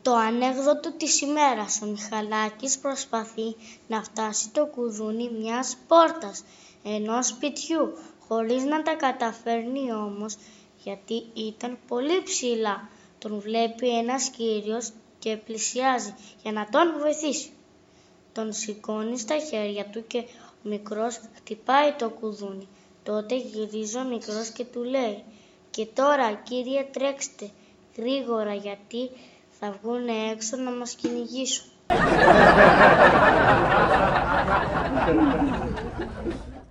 Το ανέκδοτο της ημέρας. Ο Μιχαλάκης προσπαθεί να φτάσει το κουδούνι μιας πόρτας ενός σπιτιού, χωρίς να τα καταφέρνει όμως, γιατί ήταν πολύ ψηλά. Τον βλέπει ένας κύριος και πλησιάζει για να τον βοηθήσει. Τον σηκώνει στα χέρια του και ο μικρός χτυπάει το κουδούνι. Τότε γυρίζει ο μικρός και του λέει: «Και τώρα, κύριε, τρέξτε γρήγορα, γιατί θα βγουν έξω να μας κυνηγήσουν».